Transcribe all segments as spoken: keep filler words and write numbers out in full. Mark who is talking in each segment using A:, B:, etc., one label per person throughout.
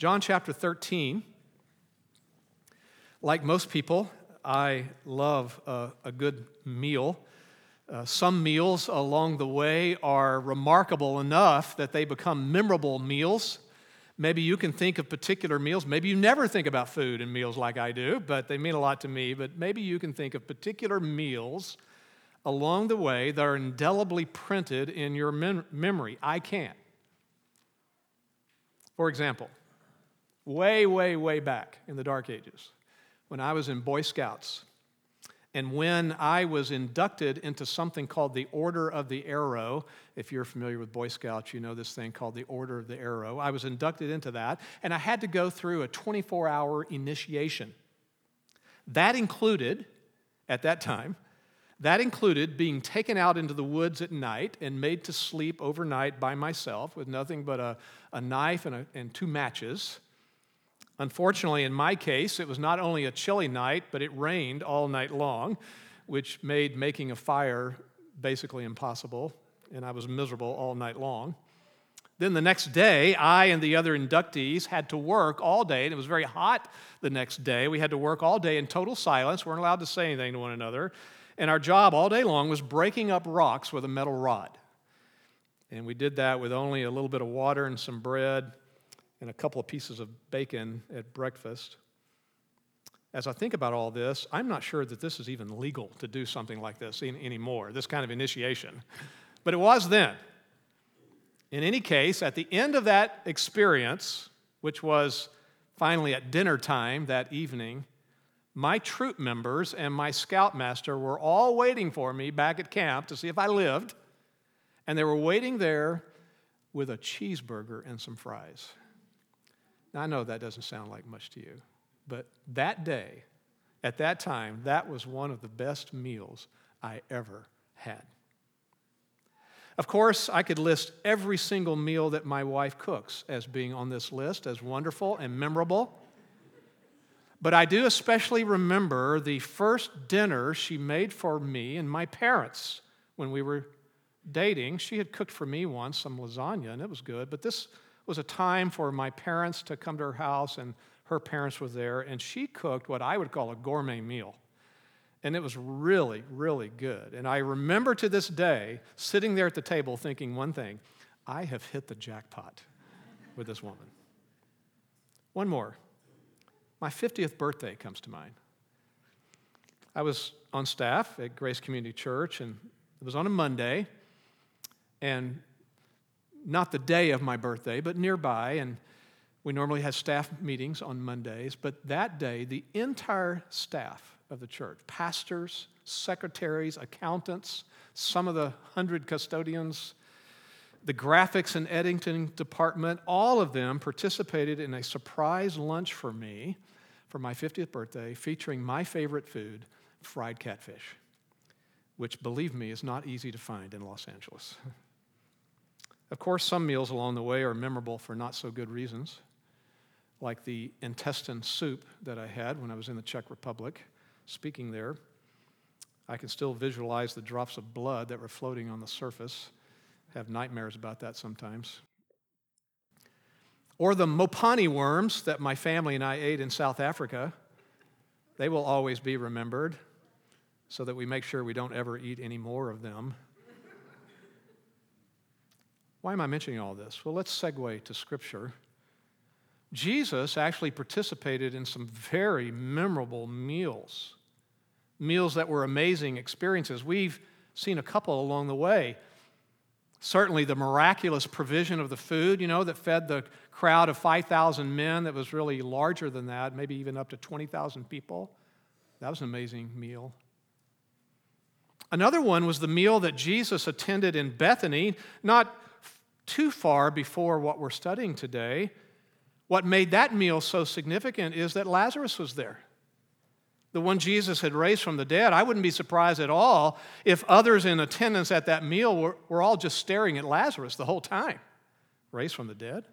A: John chapter thirteen. Like most people, I love a, a good meal. Uh, some meals along the way are remarkable enough that they become memorable meals. Maybe you can think of particular meals. Maybe you never think about food and meals like I do, but they mean a lot to me. But maybe you can think of particular meals along the way that are indelibly printed in your mem- memory. I can't. For example, way, way, way back in the Dark Ages, when I was in Boy Scouts, and when I was inducted into something called the Order of the Arrow. If you're familiar with Boy Scouts, you know this thing called the Order of the Arrow. I was inducted into that, and I had to go through a twenty-four hour initiation. That included, at that time, that included being taken out into the woods at night and made to sleep overnight by myself with nothing but a, a knife and, a, and two matches. Unfortunately, in my case, it was not only a chilly night, but it rained all night long, which made making a fire basically impossible, and I was miserable all night long. Then the next day, I and the other inductees had to work all day, and it was very hot the next day. We had to work all day in total silence. We weren't allowed to say anything to one another, and our job all day long was breaking up rocks with a metal rod. And we did that with only a little bit of water and some bread and a couple of pieces of bacon at breakfast. As I think about all this, I'm not sure that this is even legal to do something like this in, anymore, this kind of initiation. But it was then. In any case, at the end of that experience, which was finally at dinner time that evening, my troop members and my scoutmaster were all waiting for me back at camp to see if I lived, and they were waiting there with a cheeseburger and some fries. Now, I know that doesn't sound like much to you, but that day, at that time, that was one of the best meals I ever had. Of course, I could list every single meal that my wife cooks as being on this list as wonderful and memorable, but I do especially remember the first dinner she made for me and my parents when we were dating. She had cooked for me once some lasagna, and it was good, but this was a time for my parents to come to her house, and her parents were there, and she cooked what I would call a gourmet meal. And it was really, really good. And I remember to this day sitting there at the table thinking one thing: I have hit the jackpot with this woman. One more. My fiftieth birthday comes to mind. I was on staff at Grace Community Church, and it was on a Monday, and not the day of my birthday, but nearby, and we normally have staff meetings on Mondays, but that day, the entire staff of the church, pastors, secretaries, accountants, some of the hundred custodians, the graphics and editing department, all of them participated in a surprise lunch for me for my fiftieth birthday, featuring my favorite food, fried catfish, which, believe me, is not easy to find in Los Angeles. Of course, some meals along the way are memorable for not so good reasons, like the intestine soup that I had when I was in the Czech Republic. Speaking there, I can still visualize the drops of blood that were floating on the surface. I have nightmares about that sometimes. Or the Mopani worms that my family and I ate in South Africa. They will always be remembered, so that we make sure we don't ever eat any more of them. Why am I mentioning all this? Well, let's segue to Scripture. Jesus actually participated in some very memorable meals, meals that were amazing experiences. We've seen a couple along the way. Certainly the miraculous provision of the food, you know, that fed the crowd of five thousand men that was really larger than that, maybe even up to twenty thousand people. That was an amazing meal. Another one was the meal that Jesus attended in Bethany, not too far before what we're studying today. What made that meal so significant is that Lazarus was there, the one Jesus had raised from the dead. I wouldn't be surprised at all if others in attendance at that meal were, were all just staring at Lazarus the whole time, raised from the dead.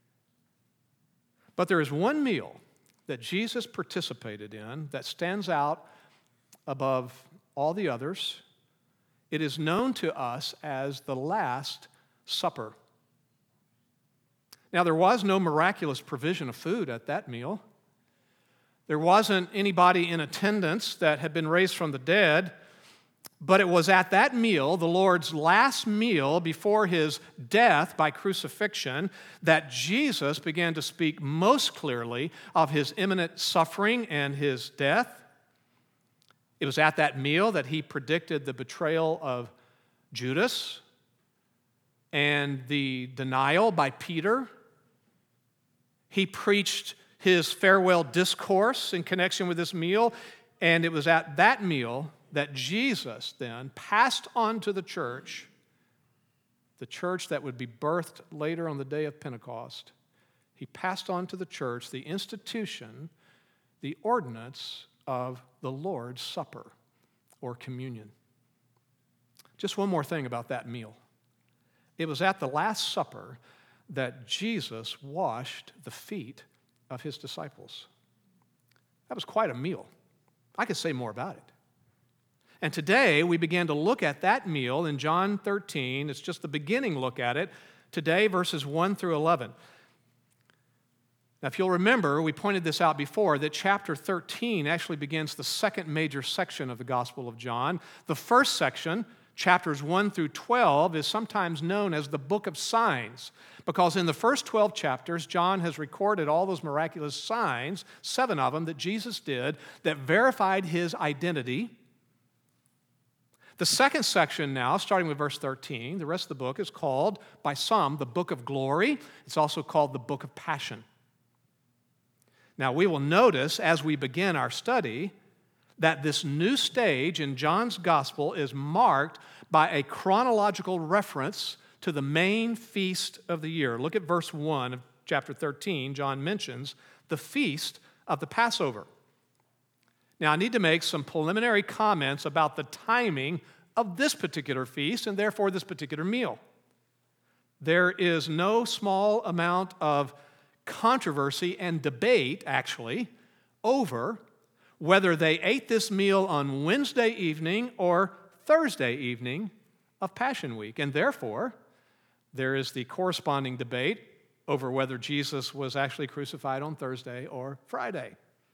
A: But there is one meal that Jesus participated in that stands out above all the others. It is known to us as the Last Supper. Now, there was no miraculous provision of food at that meal. There wasn't anybody in attendance that had been raised from the dead, but it was at that meal, the Lord's last meal before his death by crucifixion, that Jesus began to speak most clearly of his imminent suffering and his death. It was at that meal that he predicted the betrayal of Judas and the denial by Peter. He preached his farewell discourse in connection with this meal, and it was at that meal that Jesus then passed on to the church, the church that would be birthed later on the day of Pentecost. He passed on to the church the institution, the ordinance of the Lord's Supper or communion. Just one more thing about that meal. It was at the Last Supper that Jesus washed the feet of his disciples. That was quite a meal. I could say more about it. And today we began to look at that meal in John thirteen. It's just the beginning look at it. Today, verses one through eleven. Now, if you'll remember, we pointed this out before, that chapter thirteen actually begins the second major section of the Gospel of John. The first section, chapters one through twelve, is sometimes known as the book of signs, because in the first twelve chapters, John has recorded all those miraculous signs, seven of them that Jesus did, that verified his identity. The second section now, starting with verse thirteen, the rest of the book is called, by some, the book of glory. It's also called the book of passion. Now, we will notice as we begin our study that this new stage in John's gospel is marked by a chronological reference to the main feast of the year. Look at verse one of chapter thirteen. John mentions the feast of the Passover. Now, I need to make some preliminary comments about the timing of this particular feast and therefore this particular meal. There is no small amount of controversy and debate, actually, over whether they ate this meal on Wednesday evening or Thursday evening of Passion Week. And therefore, there is the corresponding debate over whether Jesus was actually crucified on Thursday or Friday.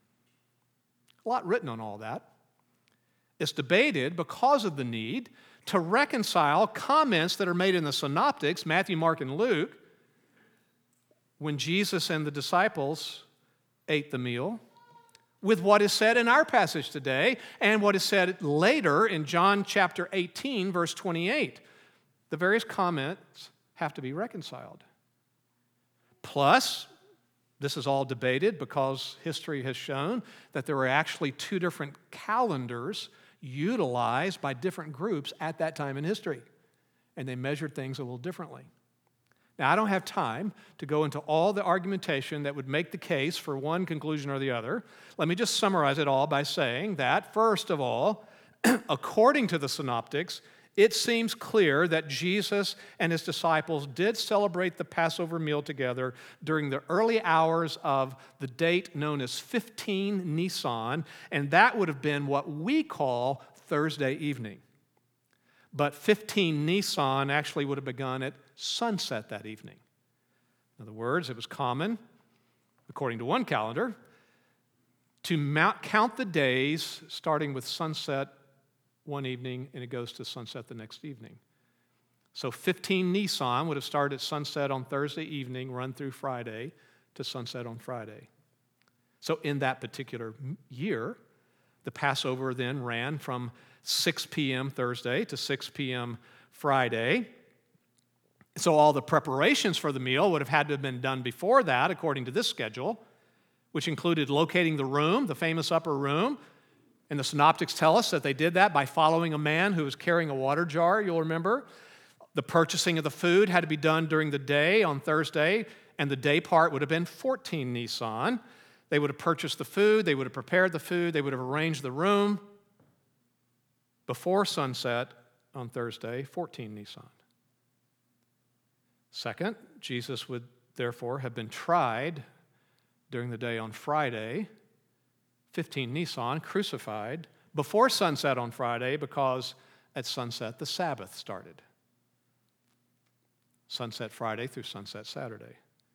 A: A lot written on all that. It's debated because of the need to reconcile comments that are made in the synoptics, Matthew, Mark, and Luke, when Jesus and the disciples ate the meal, with what is said in our passage today and what is said later in John chapter eighteen, verse twenty-eight. The various comments have to be reconciled. Plus, this is all debated because history has shown that there were actually two different calendars utilized by different groups at that time in history, and they measured things a little differently. Now, I don't have time to go into all the argumentation that would make the case for one conclusion or the other. Let me just summarize it all by saying that, first of all, according to the synoptics, it seems clear that Jesus and his disciples did celebrate the Passover meal together during the early hours of the date known as fifteen Nisan, and that would have been what we call Thursday evening. But fifteen Nisan actually would have begun at sunset that evening. In other words, it was common, according to one calendar, to mount, count the days starting with sunset one evening, and it goes to sunset the next evening. So fifteen Nisan would have started at sunset on Thursday evening, run through Friday to sunset on Friday. So in that particular year, the Passover then ran from six p.m. Thursday to six p.m. Friday. So all the preparations for the meal would have had to have been done before that, according to this schedule, which included locating the room, the famous upper room. And the synoptics tell us that they did that by following a man who was carrying a water jar, you'll remember. The purchasing of the food had to be done during the day on Thursday, and the day part would have been fourteen Nisan. They would have purchased the food, they would have prepared the food, they would have arranged the room before sunset on Thursday, fourteen Nisan. Second, Jesus would therefore have been tried during the day on Friday, fifteen Nisan, crucified before sunset on Friday, because at sunset the Sabbath started. Sunset Friday through sunset Saturday.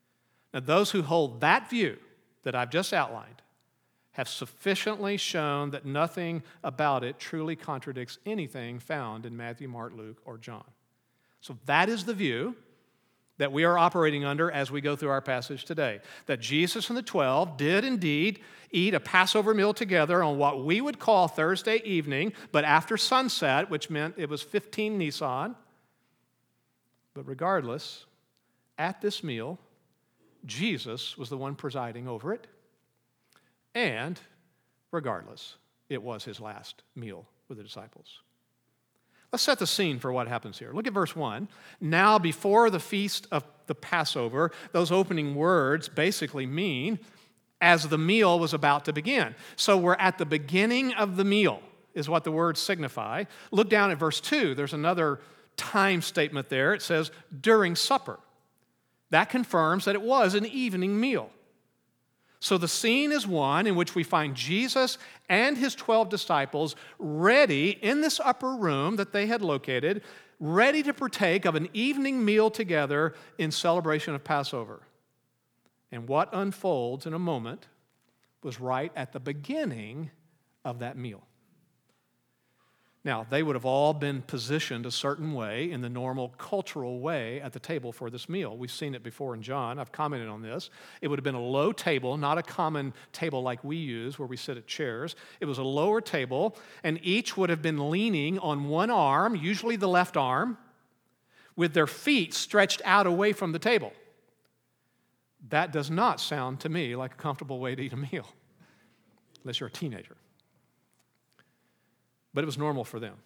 A: Now, those who hold that view that I've just outlined have sufficiently shown that nothing about it truly contradicts anything found in Matthew, Mark, Luke, or John. So that is the view that we are operating under as we go through our passage today. That Jesus and the twelve did indeed eat a Passover meal together on what we would call Thursday evening, but after sunset, which meant it was fifteen Nisan. But regardless, at this meal, Jesus was the one presiding over it. And regardless, it was his last meal with the disciples. Let's set the scene for what happens here. Look at verse one. Now, before the feast of the Passover, those opening words basically mean as the meal was about to begin. So we're at the beginning of the meal, is what the words signify. Look down at verse two. There's another time statement there. It says, during supper. That confirms that it was an evening meal. So the scene is one in which we find Jesus and his twelve disciples ready in this upper room that they had located, ready to partake of an evening meal together in celebration of Passover. And what unfolds in a moment was right at the beginning of that meal. Now, they would have all been positioned a certain way in the normal cultural way at the table for this meal. We've seen it before in John. I've commented on this. It would have been a low table, not a common table like we use where we sit at chairs. It was a lower table, and each would have been leaning on one arm, usually the left arm, with their feet stretched out away from the table. That does not sound to me like a comfortable way to eat a meal, unless you're a teenager. But it was normal for them.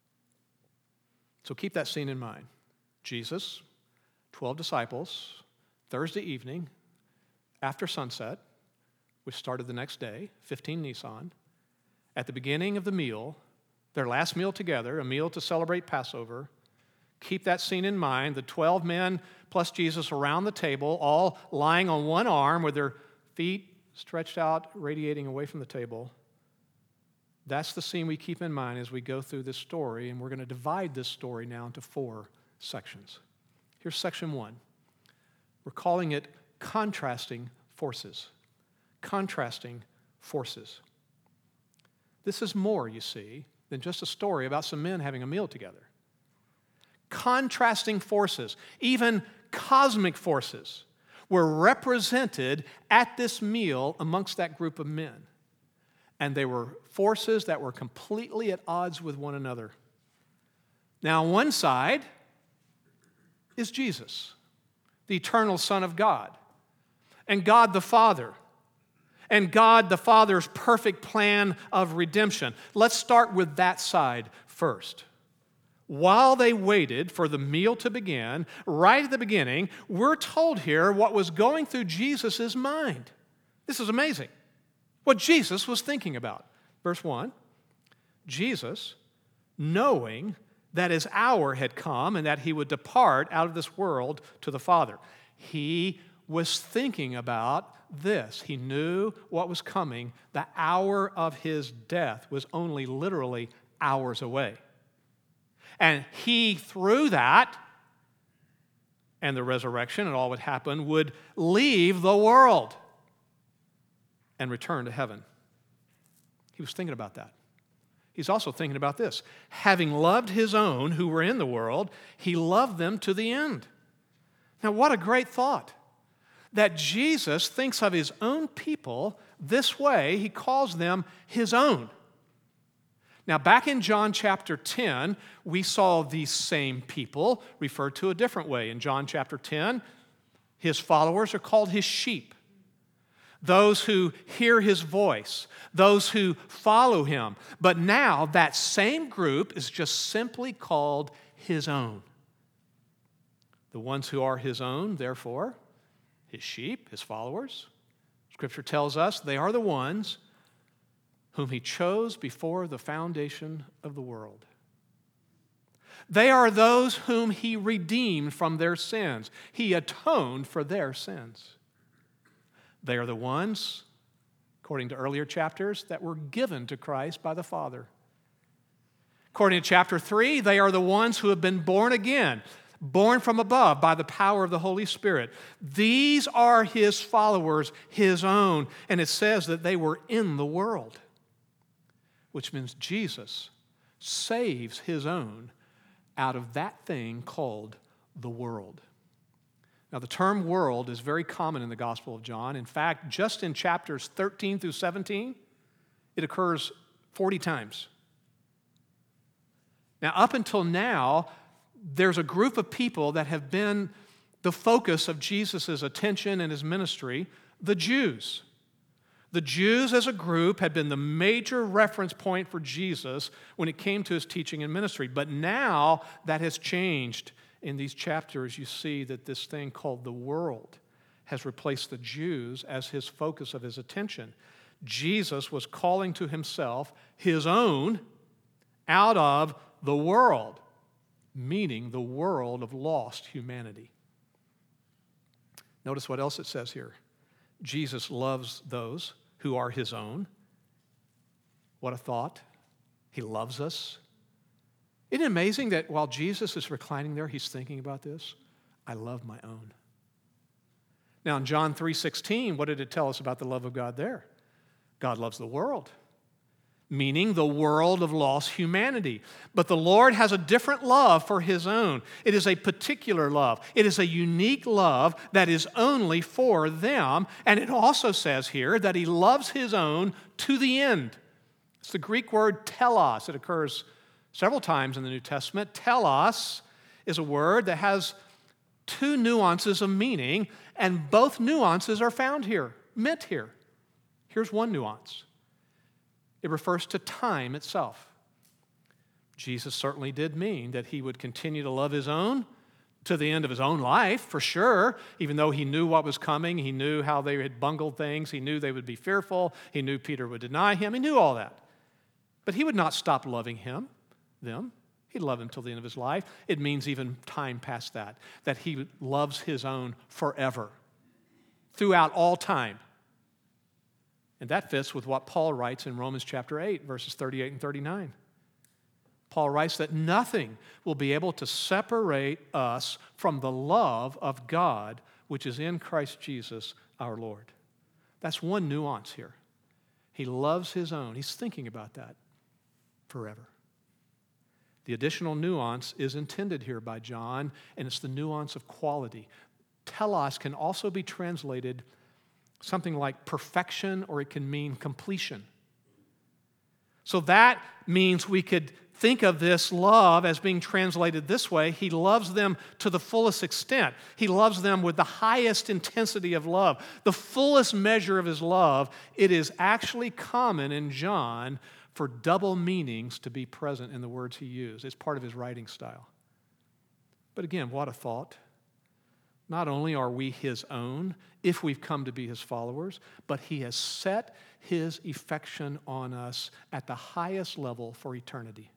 A: So keep that scene in mind. Jesus, twelve disciples, Thursday evening, after sunset, which started the next day, fifteen Nisan, at the beginning of the meal, their last meal together, a meal to celebrate Passover. Keep that scene in mind. The twelve men plus Jesus around the table, all lying on one arm with their feet stretched out, radiating away from the table. That's the scene we keep in mind as we go through this story, and we're going to divide this story now into four sections. Here's section one. We're calling it contrasting forces. Contrasting forces. This is more, you see, than just a story about some men having a meal together. Contrasting forces, even cosmic forces, were represented at this meal amongst that group of men. And they were forces that were completely at odds with one another. Now, on one side is Jesus, the eternal Son of God, and God the Father, and God the Father's perfect plan of redemption. Let's start with that side first. While they waited for the meal to begin, right at the beginning, we're told here what was going through Jesus' mind. This is amazing. What Jesus was thinking about. Verse one, Jesus, knowing that his hour had come and that he would depart out of this world to the Father. He was thinking about this. He knew what was coming. The hour of his death was only literally hours away. And he, through that, and the resurrection and all would happen, would leave the world and return to heaven. He was thinking about that. He's also thinking about this. Having loved his own who were in the world, he loved them to the end. Now, what a great thought. That Jesus thinks of his own people this way. He calls them his own. Now, back in John chapter ten, we saw these same people referred to a different way. In John chapter ten, his followers are called his sheep. Those who hear his voice, those who follow him. But now that same group is just simply called his own. The ones who are his own, therefore, his sheep, his followers. Scripture tells us they are the ones whom he chose before the foundation of the world. They are those whom he redeemed from their sins. He atoned for their sins. They are the ones, according to earlier chapters, that were given to Christ by the Father. According to chapter three, they are the ones who have been born again, born from above by the power of the Holy Spirit. These are his followers, his own. And it says that they were in the world, which means Jesus saves his own out of that thing called the world. Now, the term world is very common in the Gospel of John. In fact, just in chapters thirteen through seventeen, it occurs forty times. Now, up until now, there's a group of people that have been the focus of Jesus' attention and his ministry, the Jews. The Jews as a group had been the major reference point for Jesus when it came to his teaching and ministry. But now that has changed. In these chapters, you see that this thing called the world has replaced the Jews as his focus of his attention. Jesus was calling to himself his own out of the world, meaning the world of lost humanity. Notice what else it says here. Jesus loves those who are his own. What a thought. He loves us. Isn't it amazing that while Jesus is reclining there, he's thinking about this? I love my own. Now, in John three sixteen, what did it tell us about the love of God there? God loves the world, meaning the world of lost humanity. But the Lord has a different love for his own. It is a particular love. It is a unique love that is only for them. And it also says here that he loves his own to the end. It's the Greek word telos. It occurs several times in the New Testament. Telos is a word that has two nuances of meaning, and both nuances are found here, meant here. Here's one nuance. It refers to time itself. Jesus certainly did mean that he would continue to love his own to the end of his own life, for sure, even though he knew what was coming. He knew how they had bungled things. He knew they would be fearful. He knew Peter would deny him. He knew all that. But he would not stop loving him. them. He'd love him till the end of his life. It means even time past that, that he loves his own forever, throughout all time. And that fits with what Paul writes in Romans chapter eight, verses thirty-eight and thirty-nine. Paul writes that nothing will be able to separate us from the love of God, which is in Christ Jesus our Lord. That's one nuance here. He loves his own. He's thinking about that forever. The additional nuance is intended here by John, and it's the nuance of quality. Telos can also be translated something like perfection, or it can mean completion. So that means we could think of this love as being translated this way. He loves them to the fullest extent. He loves them with the highest intensity of love, the fullest measure of his love. It is actually common in John for double meanings to be present in the words he used. It's part of his writing style. But again, what a thought. Not only are we his own, if we've come to be his followers, but he has set his affection on us at the highest level for eternity.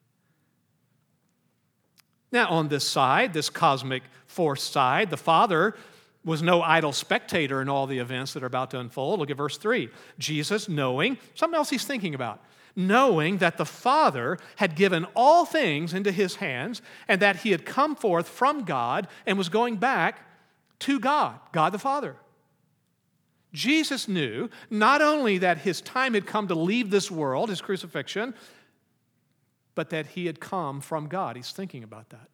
A: Now, on this side, this cosmic force side, the Father was no idle spectator in all the events that are about to unfold. Look at verse three. Jesus, knowing, something else he's thinking about, knowing that the Father had given all things into his hands and that he had come forth from God and was going back to God, God the Father. Jesus knew not only that his time had come to leave this world, his crucifixion, but that he had come from God. He's thinking about that.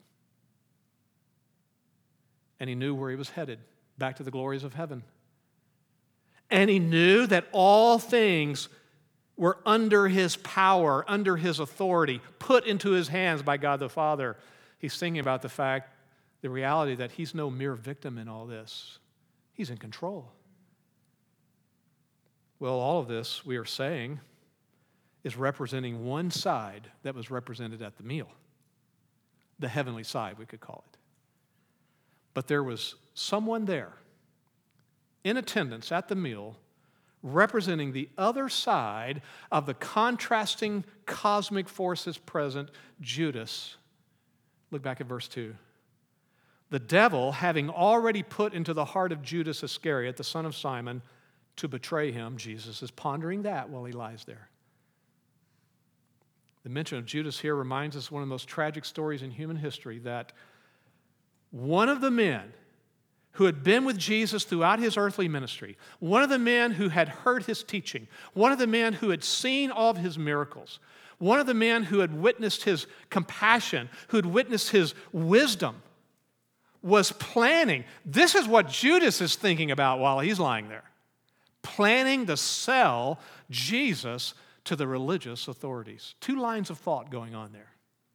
A: And he knew where he was headed, back to the glories of heaven. And he knew that all things were under his power, under his authority, put into his hands by God the Father. He's thinking about the fact, the reality that he's no mere victim in all this. He's in control. Well, all of this, we are saying, is representing one side that was represented at the meal. The heavenly side, we could call it. But there was someone there in attendance at the meal representing the other side of the contrasting cosmic forces present, Judas. Look back at verse two. The devil, having already put into the heart of Judas Iscariot, the son of Simon, to betray him, Jesus is pondering that while he lies there. The mention of Judas here reminds us of one of the most tragic stories in human history, that one of the men who had been with Jesus throughout his earthly ministry, one of the men who had heard his teaching, one of the men who had seen all of his miracles, one of the men who had witnessed his compassion, who had witnessed his wisdom, was planning. This is what Judas is thinking about while he's lying there. Planning to sell Jesus to the religious authorities. Two lines of thought going on there.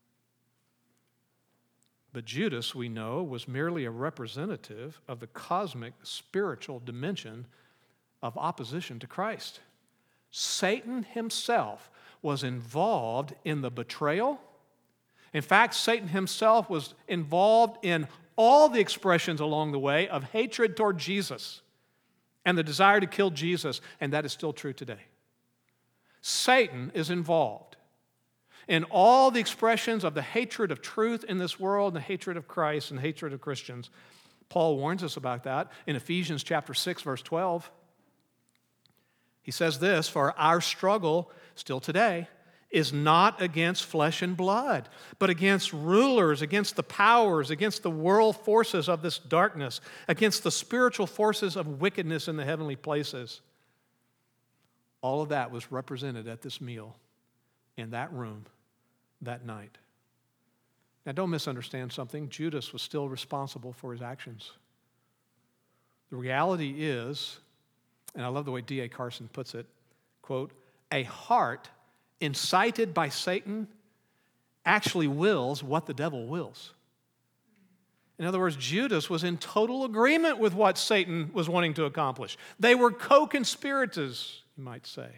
A: But Judas, we know, was merely a representative of the cosmic spiritual dimension of opposition to Christ. Satan himself was involved in the betrayal. In fact, Satan himself was involved in all the expressions along the way of hatred toward Jesus and the desire to kill Jesus, and that is still true today. Satan is involved in all the expressions of the hatred of truth in this world, and the hatred of Christ and hatred of Christians. Paul warns us about that in Ephesians chapter six, verse twelve. He says this, "For our struggle, still today, is not against flesh and blood, but against rulers, against the powers, against the world forces of this darkness, against the spiritual forces of wickedness in the heavenly places." All of that was represented at this meal, in that room, that night. Now, don't misunderstand something. Judas was still responsible for his actions. The reality is, and I love the way D A Carson puts it, quote, "A heart incited by Satan actually wills what the devil wills." In other words, Judas was in total agreement with what Satan was wanting to accomplish. They were co-conspirators, you might say.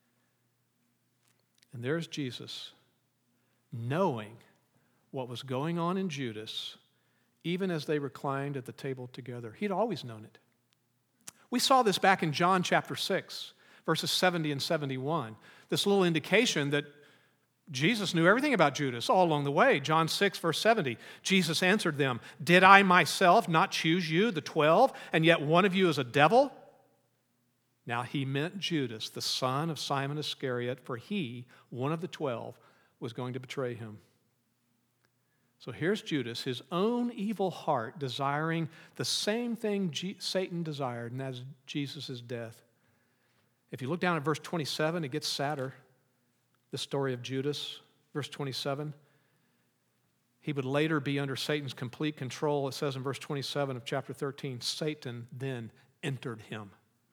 A: And there's Jesus, knowing what was going on in Judas, even as they reclined at the table together. He'd always known it. We saw this back in John chapter six, verses seventy and seventy-one. This little indication that Jesus knew everything about Judas all along the way. John six, verse seventy, Jesus answered them, "Did I myself not choose you, the twelve, and yet one of you is a devil?" Now he meant Judas, the son of Simon Iscariot, for he, one of the twelve, was going to betray him. So here's Judas, his own evil heart, desiring the same thing G- Satan desired, and that's Jesus' death. If you look down at verse twenty-seven, it gets sadder. The story of Judas, verse twenty-seven. He would later be under Satan's complete control. It says in verse twenty-seven of chapter thirteen, Satan then entered him.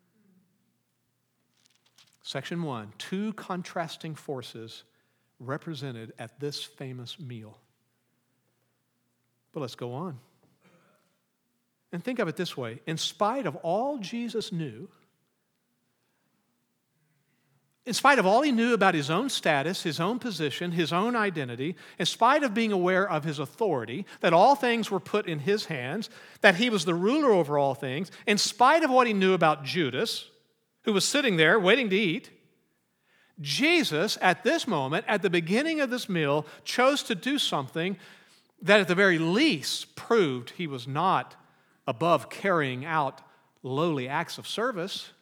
A: Section one, two contrasting forces represented at this famous meal. But let's go on. And think of it this way. In spite of all Jesus knew, in spite of all he knew about his own status, his own position, his own identity, in spite of being aware of his authority, that all things were put in his hands, that he was the ruler over all things, in spite of what he knew about Judas, who was sitting there waiting to eat, Jesus, at this moment, at the beginning of this meal, chose to do something that at the very least proved he was not above carrying out lowly acts of service.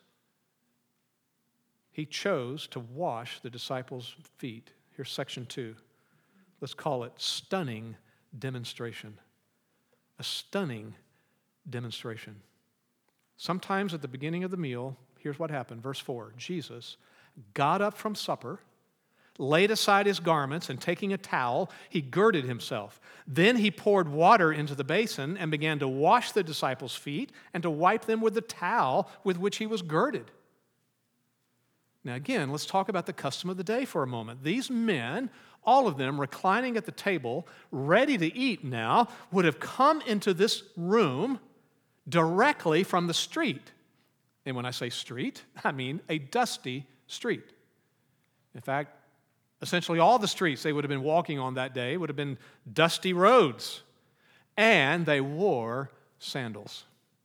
A: He chose to wash the disciples' feet. Here's section two. Let's call it stunning demonstration. A stunning demonstration. Sometimes at the beginning of the meal, here's what happened. Verse four, Jesus got up from supper, laid aside his garments, and taking a towel, he girded himself. Then he poured water into the basin and began to wash the disciples' feet and to wipe them with the towel with which he was girded. Now again, let's talk about the custom of the day for a moment. These men, all of them reclining at the table, ready to eat now, would have come into this room directly from the street. And when I say street, I mean a dusty street. In fact, essentially all the streets they would have been walking on that day would have been dusty roads. And they wore sandals.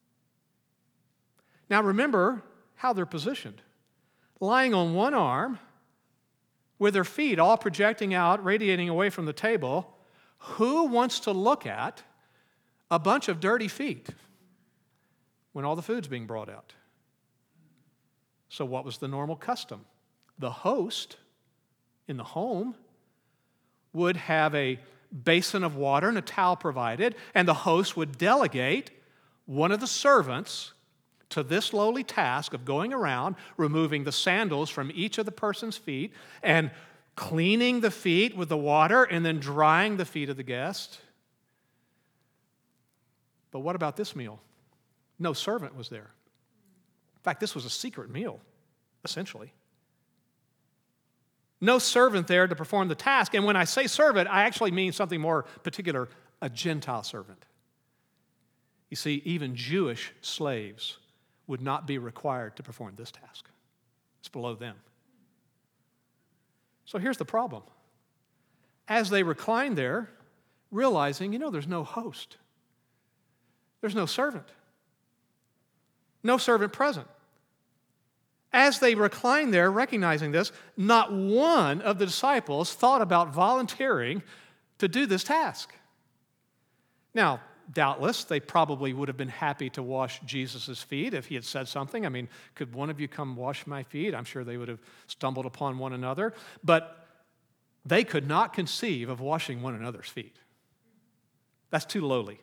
A: Now remember how they're positioned. Lying on one arm, with their feet all projecting out, radiating away from the table. Who wants to look at a bunch of dirty feet when all the food's being brought out? So what was the normal custom? The host in the home would have a basin of water and a towel provided, and the host would delegate one of the servants to this lowly task of going around, removing the sandals from each of the person's feet, and cleaning the feet with the water, and then drying the feet of the guest. But what about this meal? No servant was there. In fact, this was a secret meal, essentially. No servant there to perform the task. And when I say servant, I actually mean something more particular, a Gentile servant. You see, even Jewish slaves would not be required to perform this task. It's below them. So here's the problem. As they reclined there, realizing, you know, there's no host. There's no servant. No servant present. As they reclined there, recognizing this, not one of the disciples thought about volunteering to do this task. Now, doubtless, they probably would have been happy to wash Jesus' feet if he had said something. I mean, could one of you come wash my feet? I'm sure they would have stumbled upon one another. But they could not conceive of washing one another's feet. That's too lowly.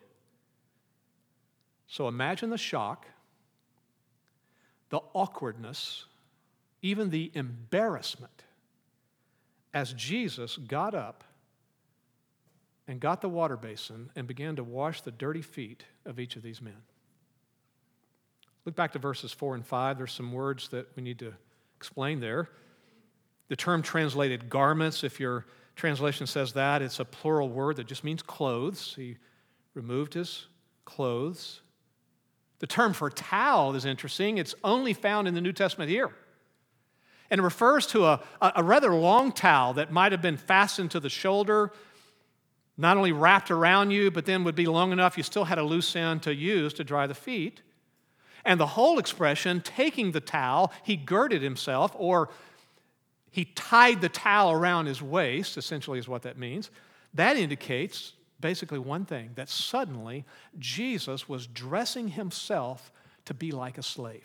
A: So imagine the shock, the awkwardness, even the embarrassment as Jesus got up and got the water basin and began to wash the dirty feet of each of these men. Look back to verses four and five. There's some words that we need to explain there. The term translated garments, if your translation says that, it's a plural word that just means clothes. He removed his clothes. The term for towel is interesting. It's only found in the New Testament here. And it refers to a, a rather long towel that might have been fastened to the shoulder, not only wrapped around you, but then would be long enough you still had a loose end to use to dry the feet. And the whole expression, taking the towel, he girded himself, or he tied the towel around his waist, essentially is what that means. That indicates basically one thing, that suddenly Jesus was dressing himself to be like a slave.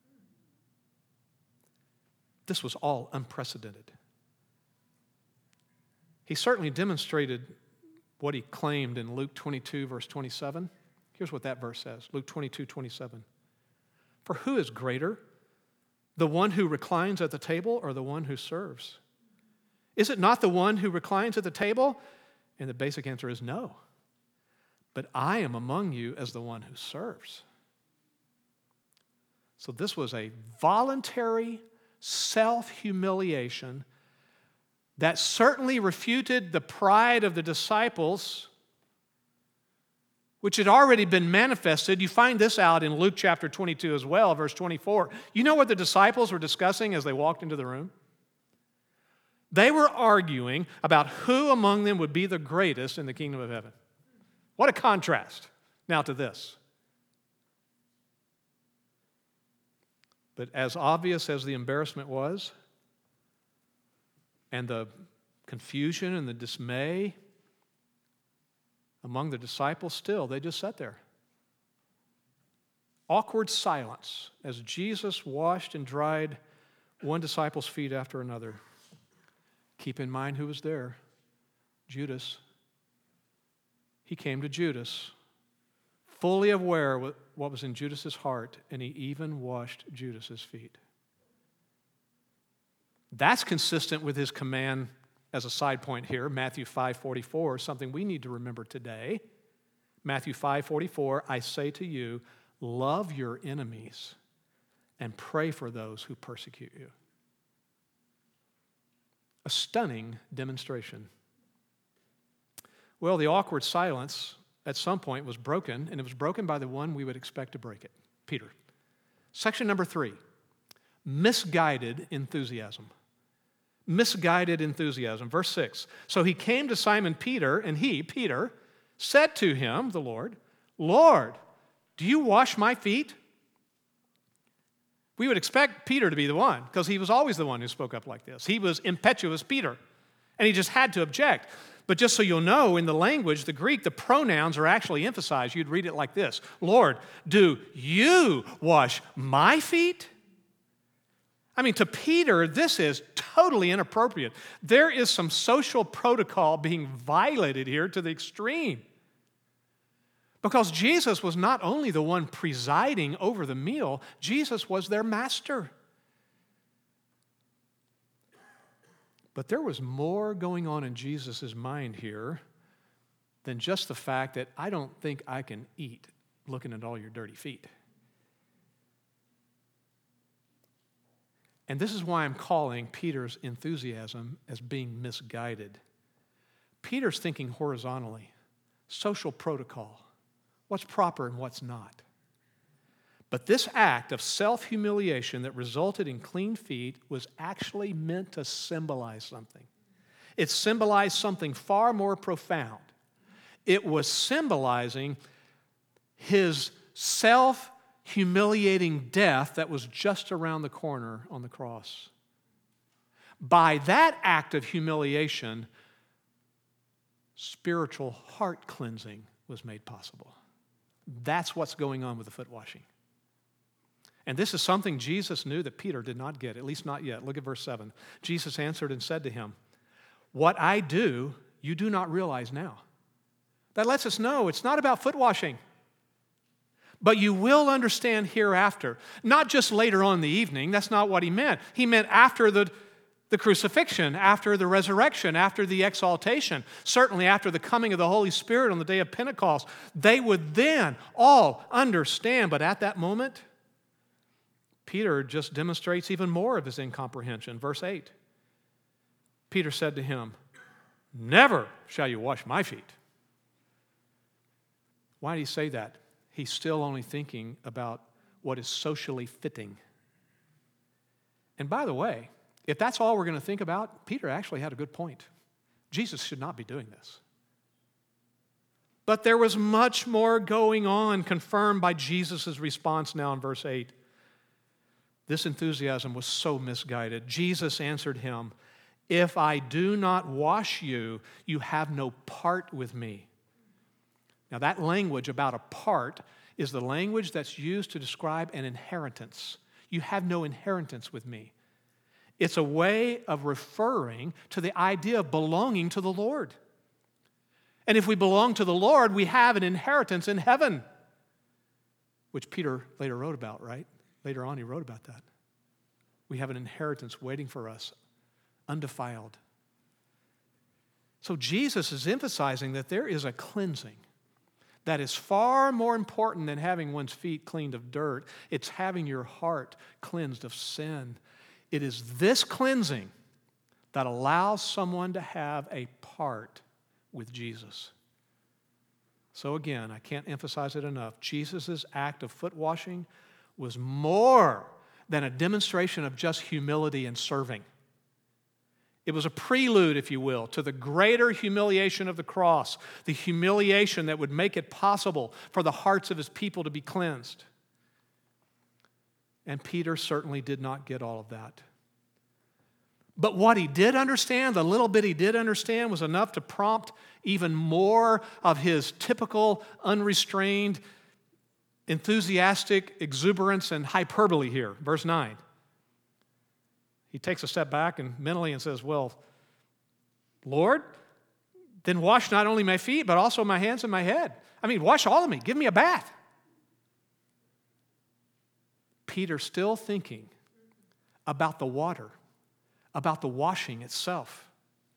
A: This was all unprecedented. He certainly demonstrated what he claimed in Luke twenty-two, verse twenty-seven. Here's what that verse says, Luke twenty-two, twenty-seven. For who is greater, the one who reclines at the table or the one who serves? Is it not the one who reclines at the table? And the basic answer is no. But I am among you as the one who serves. So this was a voluntary self-humiliation that certainly refuted the pride of the disciples, which had already been manifested. You find this out in Luke chapter twenty-two as well, verse twenty-four. You know what the disciples were discussing as they walked into the room? They were arguing about who among them would be the greatest in the kingdom of heaven. What a contrast now to this. But as obvious as the embarrassment was, and the confusion and the dismay among the disciples, still, they just sat there. Awkward silence as Jesus washed and dried one disciple's feet after another. Keep in mind who was there. Judas. He came to Judas, fully aware of what was in Judas's heart, and he even washed Judas's feet. That's consistent with his command, as a side point here, Matthew five forty-four, something we need to remember today. Matthew five forty-four, I say to you, love your enemies and pray for those who persecute you. A stunning demonstration. Well, the awkward silence at some point was broken, and it was broken by the one we would expect to break it, Peter. Section number three, misguided enthusiasm. Misguided enthusiasm. Verse six, so he came to Simon Peter, and he, Peter, said to him, the Lord, Lord, do you wash my feet? We would expect Peter to be the one, because he was always the one who spoke up like this. He was impetuous Peter, and he just had to object. But just so you'll know, in the language, the Greek, the pronouns are actually emphasized. You'd read it like this, Lord, do you wash my feet? I mean, to Peter, this is totally inappropriate. There is some social protocol being violated here to the extreme. Because Jesus was not only the one presiding over the meal, Jesus was their master. But there was more going on in Jesus' mind here than just the fact that I don't think I can eat looking at all your dirty feet. And this is why I'm calling Peter's enthusiasm as being misguided. Peter's thinking horizontally, social protocol, what's proper and what's not. But this act of self-humiliation that resulted in clean feet was actually meant to symbolize something. It symbolized something far more profound. It was symbolizing his self-humiliating death that was just around the corner on the cross. By that act of humiliation, spiritual heart cleansing was made possible. That's what's going on with the foot washing. And this is something Jesus knew that Peter did not get, at least not yet. Look at verse seven. Jesus answered and said to him, "What I do, you do not realize now." That lets us know it's not about foot washing. But you will understand hereafter. Not just later on in the evening. That's not what he meant. He meant after the, the crucifixion, after the resurrection, after the exaltation, certainly after the coming of the Holy Spirit on the day of Pentecost. They would then all understand. But at that moment, Peter just demonstrates even more of his incomprehension. Verse eight. Peter said to him, "Never shall you wash my feet." Why did he say that? He's still only thinking about what is socially fitting. And by the way, if that's all we're going to think about, Peter actually had a good point. Jesus should not be doing this. But there was much more going on, confirmed by Jesus' response now in verse eight. This enthusiasm was so misguided. Jesus answered him, "If I do not wash you, you have no part with me." Now that language about a part is the language that's used to describe an inheritance. You have no inheritance with me. It's a way of referring to the idea of belonging to the Lord. And if we belong to the Lord, we have an inheritance in heaven, which Peter later wrote about, right? Later on, he wrote about that. We have an inheritance waiting for us, undefiled. So Jesus is emphasizing that there is a cleansing that is far more important than having one's feet cleaned of dirt. It's having your heart cleansed of sin. It is this cleansing that allows someone to have a part with Jesus. So again, I can't emphasize it enough. Jesus' act of foot washing was more than a demonstration of just humility and serving. It was a prelude, if you will, to the greater humiliation of the cross, the humiliation that would make it possible for the hearts of his people to be cleansed. And Peter certainly did not get all of that. But what he did understand, the little bit he did understand, was enough to prompt even more of his typical, unrestrained, enthusiastic exuberance and hyperbole here. Verse nine. He takes a step back and mentally and says, "Well, Lord, then wash not only my feet, but also my hands and my head. I mean, wash all of me. Give me a bath." Peter still thinking about the water, about the washing itself.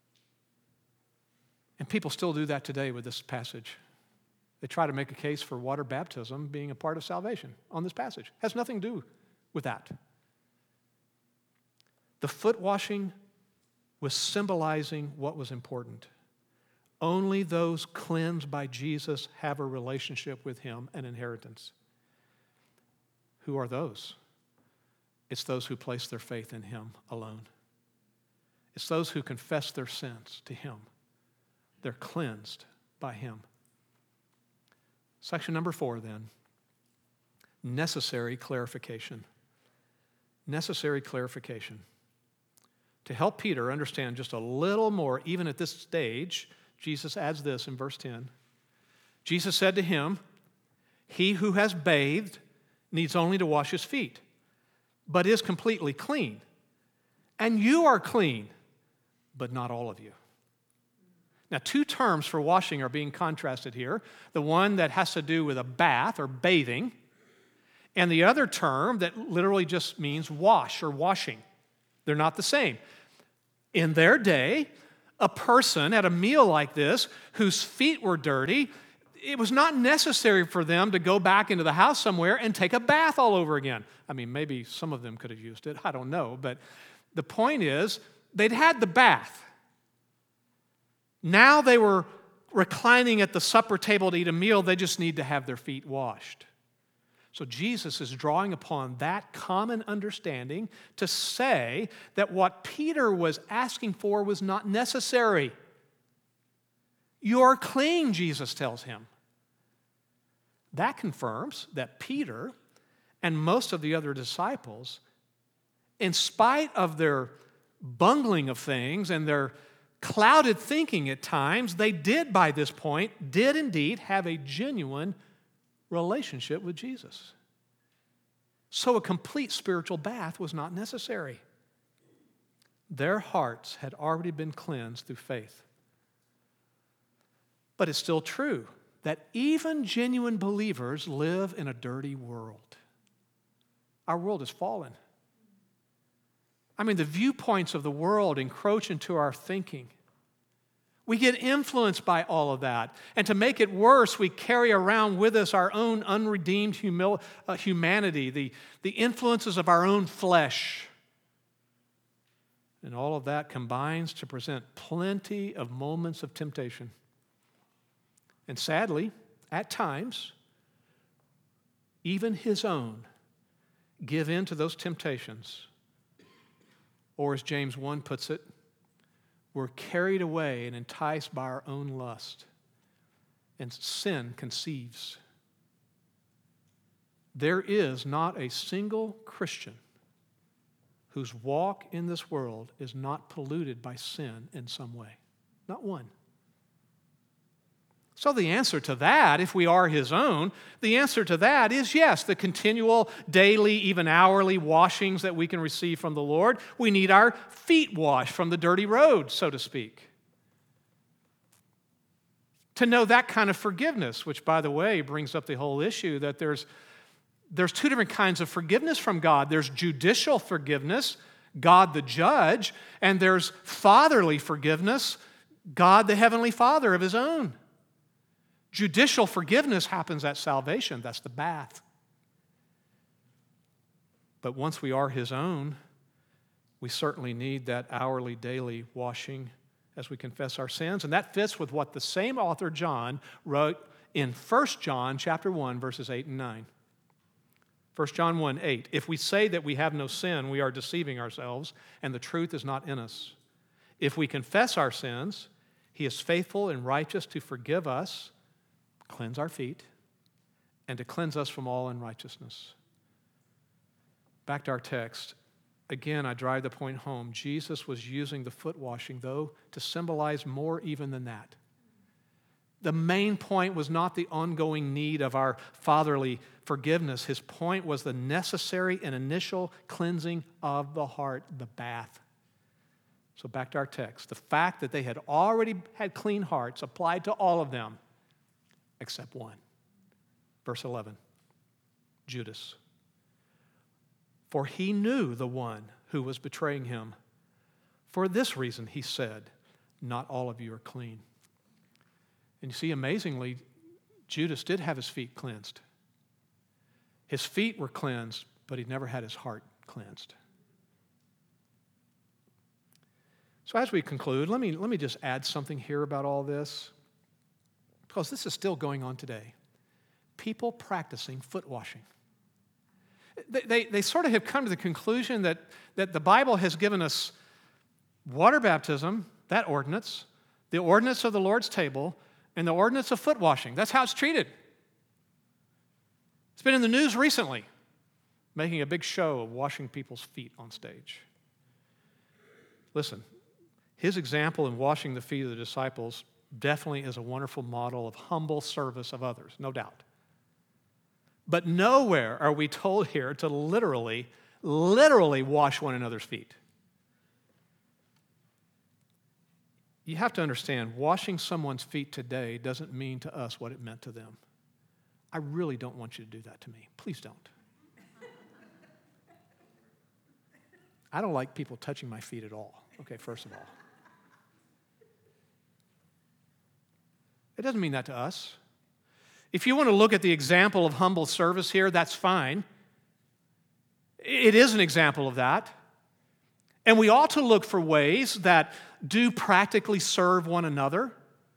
A: And people still do that today with this passage. They try to make a case for water baptism being a part of salvation on this passage. It has nothing to do with that. The foot washing was symbolizing what was important. Only those cleansed by Jesus have a relationship with him, an inheritance. Who are those? It's those who place their faith in him alone. It's those who confess their sins to him. They're cleansed by him. Section number four, then. Necessary clarification. Necessary clarification. To help Peter understand just a little more, even at this stage, Jesus adds this in verse ten. Jesus said to him, "He who has bathed needs only to wash his feet, but is completely clean. and you are clean, but not all of you. Now, two terms for washing are being contrasted here. The one that has to do with a bath or bathing, and the other term that literally just means wash or washing. They're not the same. In their day, a person at a meal like this whose feet were dirty, it was not necessary for them to go back into the house somewhere and take a bath all over again. I mean, maybe some of them could have used it. I don't know. But the point is, they'd had the bath. Now they were reclining at the supper table to eat a meal. They just need to have their feet washed. So Jesus is drawing upon that common understanding to say that what Peter was asking for was not necessary. You're clean, Jesus tells him. That confirms that Peter and most of the other disciples, in spite of their bungling of things and their clouded thinking at times, they did by this point, did indeed have a genuine relationship with Jesus. So a complete spiritual bath was not necessary. Their hearts had already been cleansed through faith. But it's still true that even genuine believers live in a dirty world. Our world is fallen. I mean, the viewpoints of the world encroach into our thinking. We get influenced by all of that. And to make it worse, we carry around with us our own unredeemed humil- uh, humanity, the, the influences of our own flesh. And all of that combines to present plenty of moments of temptation. And sadly, at times, even his own give in to those temptations. Or as James one puts it, we're carried away and enticed by our own lust, and sin conceives. There is not a single Christian whose walk in this world is not polluted by sin in some way. Not one. So the answer to that, if we are his own, the answer to that is yes, the continual daily, even hourly washings that we can receive from the Lord. We need our feet washed from the dirty road, so to speak. To know that kind of forgiveness, which, by the way, brings up the whole issue that there's, there's two different kinds of forgiveness from God. There's judicial forgiveness, God the judge, and there's fatherly forgiveness, God the heavenly Father of his own. Judicial forgiveness happens at salvation. That's the bath. But once we are his own, we certainly need that hourly, daily washing as we confess our sins. And that fits with what the same author, John, wrote in First John chapter one, verses eight and nine. First John one, eight. If we say that we have no sin, we are deceiving ourselves, and the truth is not in us. If we confess our sins, he is faithful and righteous to forgive us, cleanse our feet, and to cleanse us from all unrighteousness. Back to our text. Again, I drive the point home. Jesus was using the foot washing, though, to symbolize more even than that. The main point was not the ongoing need of our fatherly forgiveness. His point was the necessary and initial cleansing of the heart, the bath. So back to our text. The fact that they had already had clean hearts applied to all of them, except one. Verse eleven, Judas. For he knew the one who was betraying him. For this reason, he said, not all of you are clean. And you see, amazingly, Judas did have his feet cleansed. His feet were cleansed, but he never had his heart cleansed. So as we conclude, let me, let me just add something here about all this, because this is still going on today. People practicing foot washing. They, they, they sort of have come to the conclusion that, that the Bible has given us water baptism, that ordinance, the ordinance of the Lord's table, and the ordinance of foot washing. That's how it's treated. It's been in the news recently, making a big show of washing people's feet on stage. Listen, his example in washing the feet of the disciples definitely is a wonderful model of humble service of others, no doubt. But nowhere are we told here to literally, literally wash one another's feet. You have to understand, washing someone's feet today doesn't mean to us what it meant to them. I really don't want you to do that to me. Please don't. I don't like people touching my feet at all, okay, first of all. It doesn't mean that to us. If you want to look at the example of humble service here, that's fine. It is an example of that. And we ought to look for ways that do practically serve one another.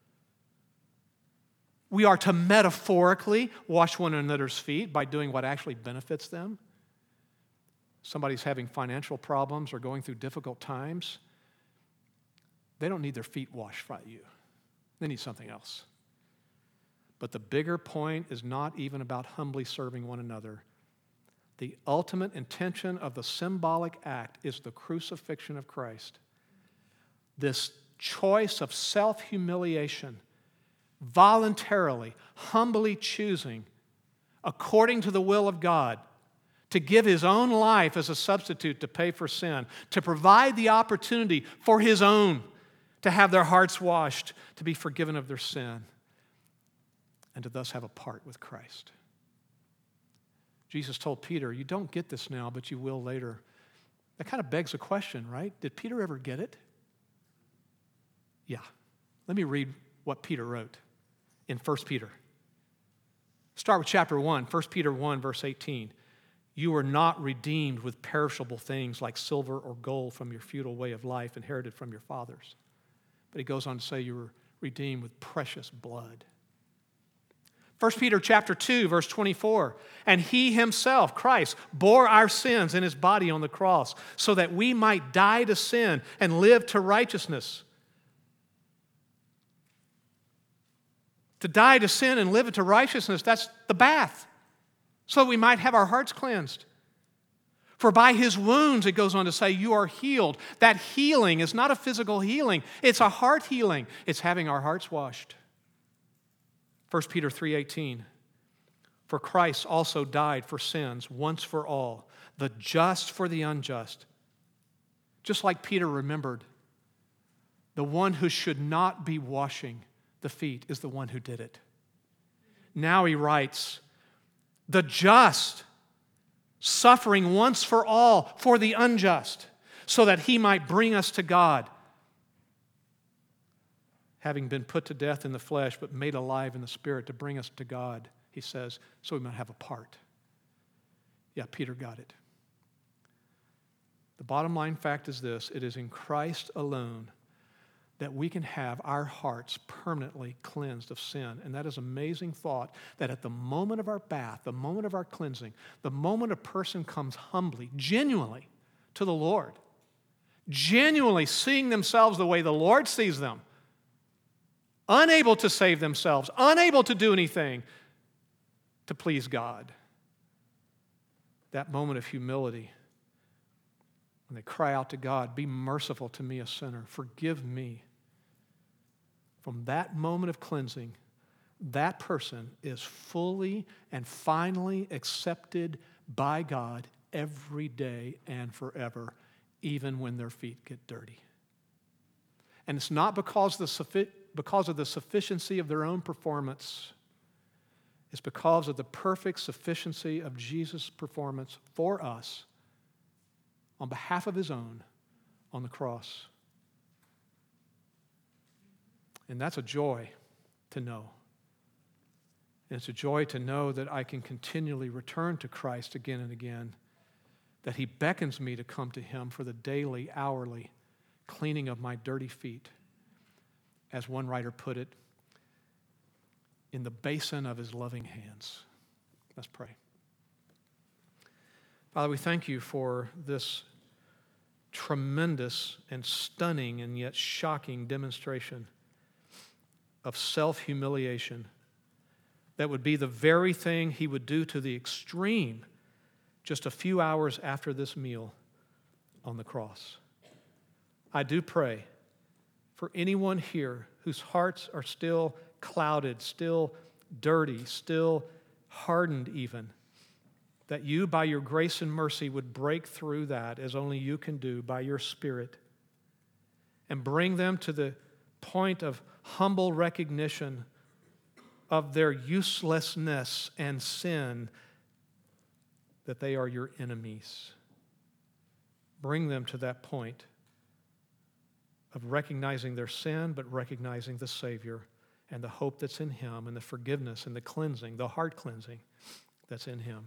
A: We are to metaphorically wash one another's feet by doing what actually benefits them. Somebody's having financial problems or going through difficult times. They don't need their feet washed by you. They need something else. But the bigger point is not even about humbly serving one another. The ultimate intention of the symbolic act is the crucifixion of Christ. This choice of self-humiliation, voluntarily, humbly choosing, according to the will of God, to give his own life as a substitute to pay for sin, to provide the opportunity for his own to have their hearts washed, to be forgiven of their sin, and to thus have a part with Christ. Jesus told Peter, you don't get this now, but you will later. That kind of begs a question, right? Did Peter ever get it? Yeah. Let me read what Peter wrote in First Peter. Start with chapter one, First Peter one, verse eighteen. You were not redeemed with perishable things like silver or gold from your futile way of life inherited from your fathers. But he goes on to say you were redeemed with precious blood. First Peter chapter two, verse twenty-four, and he himself, Christ, bore our sins in his body on the cross so that we might die to sin and live to righteousness. To die to sin and live to righteousness, that's the bath, so that we might have our hearts cleansed. For by his wounds, it goes on to say, you are healed. That healing is not a physical healing, it's a heart healing. It's having our hearts washed. First Peter three eighteen, for Christ also died for sins once for all, the just for the unjust. Just like Peter remembered, the one who should not be washing the feet is the one who did it. Now he writes, the just suffering once for all for the unjust, so that he might bring us to God, having been put to death in the flesh, but made alive in the spirit to bring us to God, he says, so we might have a part. Yeah, Peter got it. The bottom line fact is this: it is in Christ alone that we can have our hearts permanently cleansed of sin. And that is an amazing thought, that at the moment of our bath, the moment of our cleansing, the moment a person comes humbly, genuinely to the Lord, genuinely seeing themselves the way the Lord sees them, unable to save themselves, unable to do anything to please God. That moment of humility, when they cry out to God, be merciful to me, a sinner, forgive me. From that moment of cleansing, that person is fully and finally accepted by God every day and forever, even when their feet get dirty. And it's not because of the, because of the sufficiency of their own performance. It's because of the perfect sufficiency of Jesus' performance for us on behalf of his own on the cross. And that's a joy to know. And it's a joy to know that I can continually return to Christ again and again, that he beckons me to come to him for the daily, hourly cleaning of my dirty feet. As one writer put it, in the basin of his loving hands. Let's pray. Father, we thank you for this tremendous and stunning and yet shocking demonstration of self-humiliation that would be the very thing he would do to the extreme just a few hours after this meal on the cross. I do pray for anyone here whose hearts are still clouded, still dirty, still hardened even, that you, by your grace and mercy, would break through that as only you can do by your Spirit and bring them to the point of humble recognition of their uselessness and sin, that they are your enemies. Bring them to that point of recognizing their sin, but recognizing the Savior and the hope that's in Him, and the forgiveness and the cleansing, the heart cleansing that's in Him.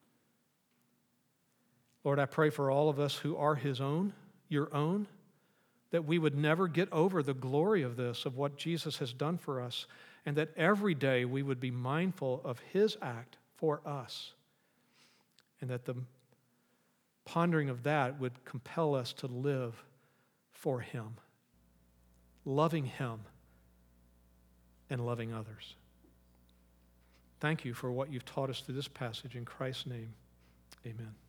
A: Lord, I pray for all of us who are His own, your own, that we would never get over the glory of this, of what Jesus has done for us, and that every day we would be mindful of His act for us, and that the pondering of that would compel us to live for Him, loving Him and loving others. Thank you for what you've taught us through this passage. In Christ's name, amen.